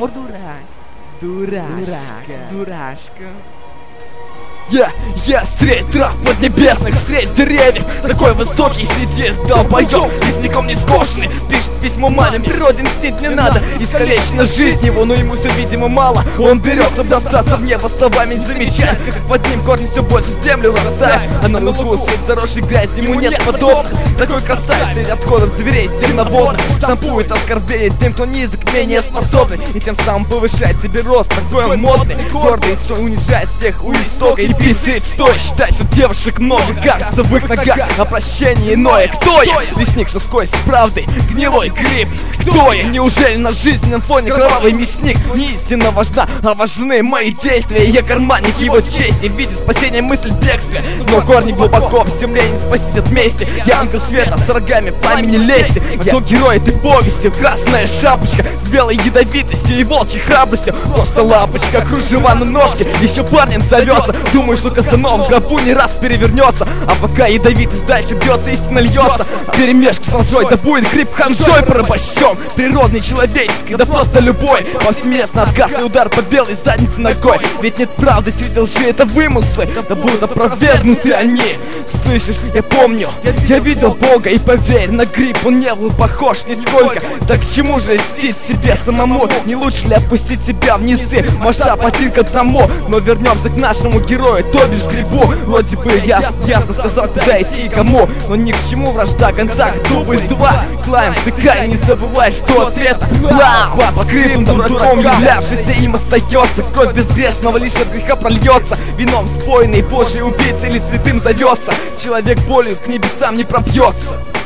Амур дурак. Дурашка. Я средь трав поднебесных, средь деревьев. Такой высокий сидит долбоёб, лесником не скошенный. Пишет письмо маме, природе мстить не надо. Искалечена жизнь его, но ему все видимо мало. Он берется бросаться в небо словами, не замечая, как под ним корни все больше землю вырастают. А на лугу свет заросший грязь, ему нет подобных. Такой красавец среди отходов зверей земноводных штампует оскорбление тем, кто низок, менее способный, и тем самым повышает себе рост. Такой он модный, гордый, что унижает всех у истока. И писает стоя, считай, что девушек много, кажется в их ногах, а прощение иное. Кто я? Лесник, что сквозь правдой гнилой гриб. Кто я? Неужели на жизненном фоне кровавый мясник? Не истина важна, а важны мои действия. Я карманник его чести, в виде спасения мысль бегствия. Но корни глубоко в земле, не спастись от мести. Я ангел света с рогами пламени лести. А то герой этой повести, красная шапочка с белой ядовитостью и волчьей храбростью. Просто лапочка, кружева на ножке, еще парнем зовется. Думаю, что Казанов в гробу не раз перевернется. А пока ядовитость дальше бьется, истина льется вперемешку с лжой, да будет гриб ханжой порабощен. Природный, человеческий, да просто любой. Повсеместно отказный удар по белой заднице ногой. Ведь нет правды среди лжи, это вымыслы, да будут опровергнуты они. Слышишь, я помню, я видел Бога, и поверь, на гриб он не был похож нисколько. Так к чему же льстить себе самому? Не лучше ли опустить себя в низы? Масштаб один к одному. Но вернемся к нашему герою, то бишь грибу. Вроде бы ясно сказал, куда идти и кому, но ни к чему вражда, контакт, дубль 2. Клайм, втыкай, не забывай, что ответа под скрытым дураком являвшийся им остается. Кровь безгрешного лишь от греха прольется. Вином спойный, божий убийца или святым зовется. Человек болью к небесам не пробьется.